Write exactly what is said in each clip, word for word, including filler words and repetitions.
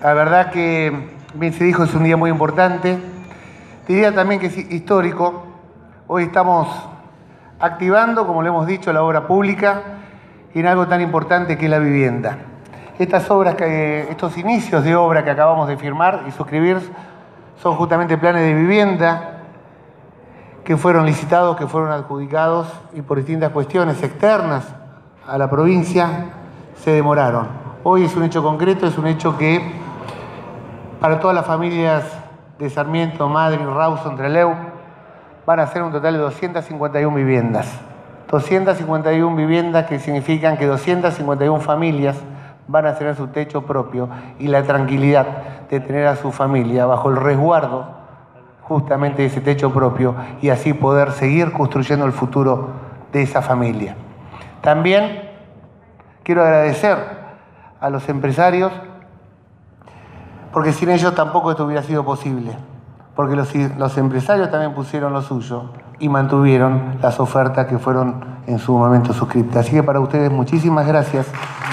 La verdad que, bien se dijo, es un día muy importante. Diría también que es histórico. Hoy estamos activando, como le hemos dicho, la obra pública en algo tan importante que es la vivienda. Estas obras, que, estos inicios de obra que acabamos de firmar y suscribir son justamente planes de vivienda que fueron licitados, que fueron adjudicados y por distintas cuestiones externas a la provincia se demoraron. Hoy es un hecho concreto, es un hecho que para todas las familias de Sarmiento, Madryn, Rawson, Trelew van a ser un total de doscientas cincuenta y una viviendas. doscientas cincuenta y una viviendas que significan que doscientas cincuenta y una familias van a tener su techo propio y la tranquilidad de tener a su familia bajo el resguardo justamente de ese techo propio y así poder seguir construyendo el futuro de esa familia. También quiero agradecer a los empresarios porque sin ellos tampoco esto hubiera sido posible, porque los, los empresarios también pusieron lo suyo y mantuvieron las ofertas que fueron en su momento suscritas. Así que para ustedes muchísimas gracias.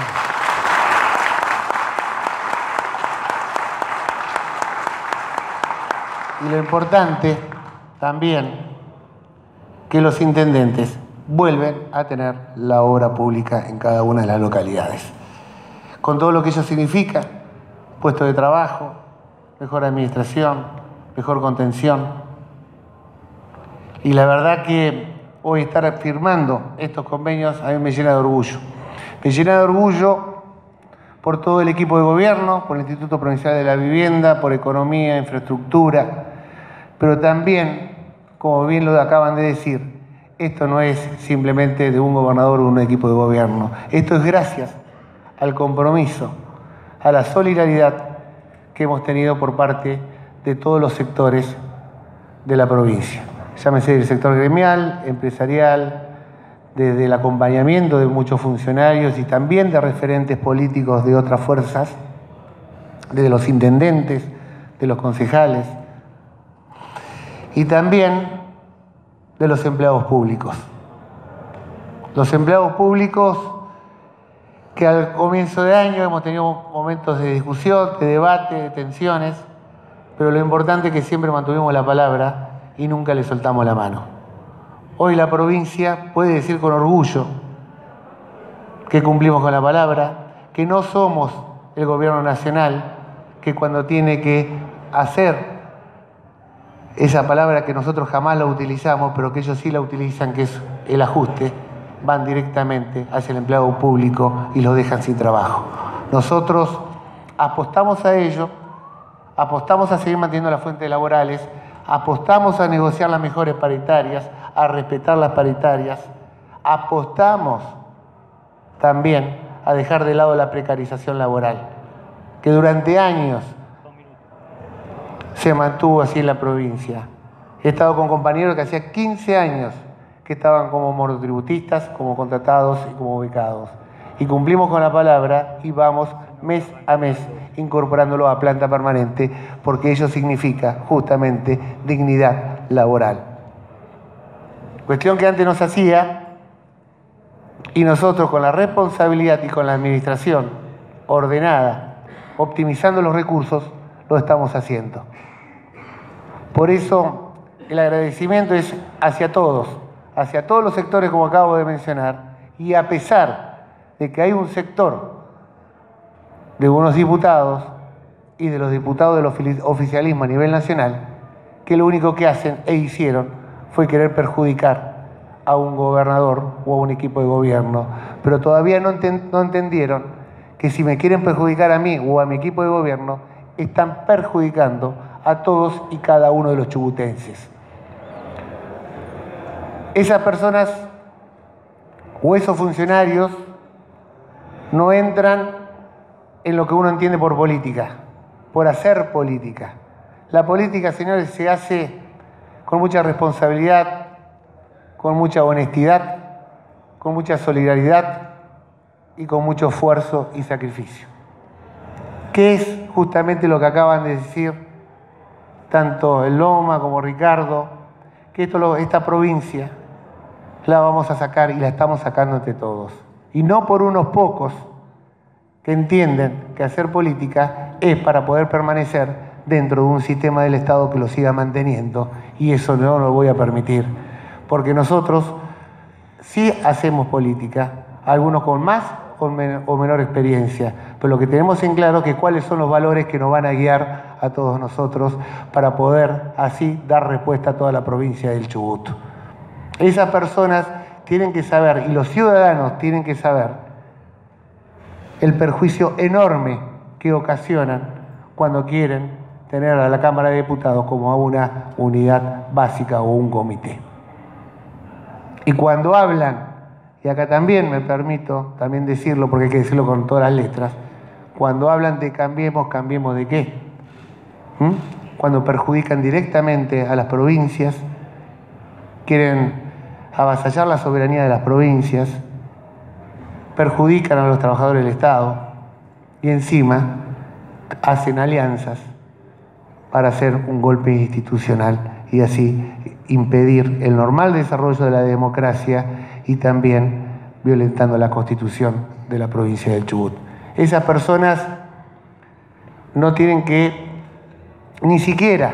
Y lo importante también que los intendentes vuelven a tener la obra pública en cada una de las localidades. Con todo lo que ello significa, puesto de trabajo, mejor administración, mejor contención. Y la verdad que hoy estar firmando estos convenios a mí me llena de orgullo. Me llena de orgullo por todo el equipo de gobierno, por el Instituto Provincial de la Vivienda, por Economía, Infraestructura, pero también, como bien lo acaban de decir, esto no es simplemente de un gobernador o un equipo de gobierno. Esto es gracias al compromiso, a la solidaridad que hemos tenido por parte de todos los sectores de la provincia. Llámese del sector gremial, empresarial, desde el acompañamiento de muchos funcionarios y también de referentes políticos de otras fuerzas, de los intendentes, de los concejales y también de los empleados públicos. Los empleados públicos que al comienzo de año hemos tenido momentos de discusión, de debate, de tensiones, pero lo importante es que siempre mantuvimos la palabra y nunca le soltamos la mano. Hoy la provincia puede decir con orgullo que cumplimos con la palabra, que no somos el gobierno nacional, que cuando tiene que hacer esa palabra que nosotros jamás la utilizamos, pero que ellos sí la utilizan, que es el ajuste, van directamente hacia el empleado público y los dejan sin trabajo. Nosotros apostamos a ello, apostamos a seguir manteniendo las fuentes laborales, apostamos a negociar las mejores paritarias, a respetar las paritarias, apostamos también a dejar de lado la precarización laboral, que durante años se mantuvo así en la provincia. He estado con compañeros que hacía quince años que estaban como monotributistas, como contratados y como becados. Y cumplimos con la palabra y vamos mes a mes incorporándolo a planta permanente, porque ello significa justamente dignidad laboral. Cuestión que antes no se hacía y nosotros con la responsabilidad y con la administración ordenada, optimizando los recursos, lo estamos haciendo. Por eso el agradecimiento es hacia todos, hacia todos los sectores como acabo de mencionar, y a pesar de que hay un sector de unos diputados y de los diputados del oficialismo a nivel nacional que lo único que hacen e hicieron fue querer perjudicar a un gobernador o a un equipo de gobierno, pero todavía no, enten no entendieron que si me quieren perjudicar a mí o a mi equipo de gobierno, están perjudicando a todos y cada uno de los chubutenses. Esas personas o esos funcionarios no entran en lo que uno entiende por política, por hacer política. La política, señores, se hace con mucha responsabilidad, con mucha honestidad, con mucha solidaridad y con mucho esfuerzo y sacrificio. ¿Qué es justamente lo que acaban de decir tanto el Loma como Ricardo? Que esto, esta provincia la vamos a sacar y la estamos sacando entre todos. Y no por unos pocos, que entienden que hacer política es para poder permanecer dentro de un sistema del Estado que lo siga manteniendo, y eso no lo voy a permitir, porque nosotros sí hacemos política, algunos con más o menor experiencia, pero lo que tenemos en claro es que cuáles son los valores que nos van a guiar a todos nosotros para poder así dar respuesta a toda la provincia del Chubut. Esas personas tienen que saber, y los ciudadanos tienen que saber, el perjuicio enorme que ocasionan cuando quieren tener a la Cámara de Diputados como a una unidad básica o un comité. Y cuando hablan, y acá también me permito también decirlo, porque hay que decirlo con todas las letras, cuando hablan de cambiemos, ¿cambiemos de qué? ¿Mm? Cuando perjudican directamente a las provincias, quieren avasallar la soberanía de las provincias, perjudican a los trabajadores del Estado y encima hacen alianzas para hacer un golpe institucional y así impedir el normal desarrollo de la democracia y también violentando la Constitución de la provincia del Chubut. Esas personas no tienen que ni siquiera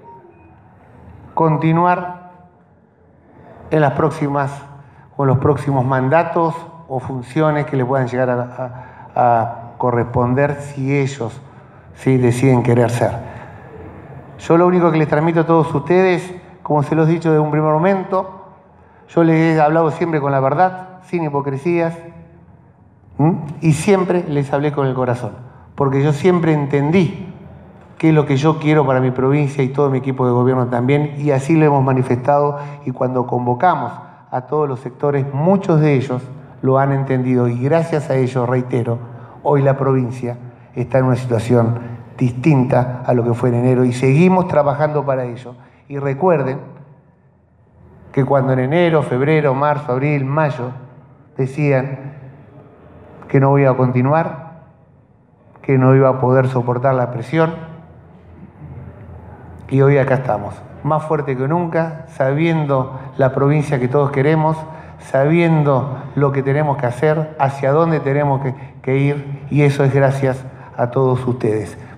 continuar en las próximas o en los próximos mandatos o funciones que le puedan llegar a, a, a corresponder si ellos sí deciden querer ser. Yo lo único que les transmito a todos ustedes, como se los he dicho desde un primer momento, yo les he hablado siempre con la verdad, sin hipocresías, ¿m? y siempre les hablé con el corazón, porque yo siempre entendí qué es lo que yo quiero para mi provincia y todo mi equipo de gobierno también, y así lo hemos manifestado, y cuando convocamos a todos los sectores, muchos de ellos lo han entendido, y gracias a ellos, reitero, hoy la provincia está en una situación distinta a lo que fue en enero, y seguimos trabajando para ello. Y recuerden que cuando en enero, febrero, marzo, abril, mayo decían que no iba a continuar, que no iba a poder soportar la presión, y hoy acá estamos, más fuerte que nunca, sabiendo la provincia que todos queremos, sabiendo lo que tenemos que hacer, hacia dónde tenemos que, que ir, y eso es gracias a todos ustedes.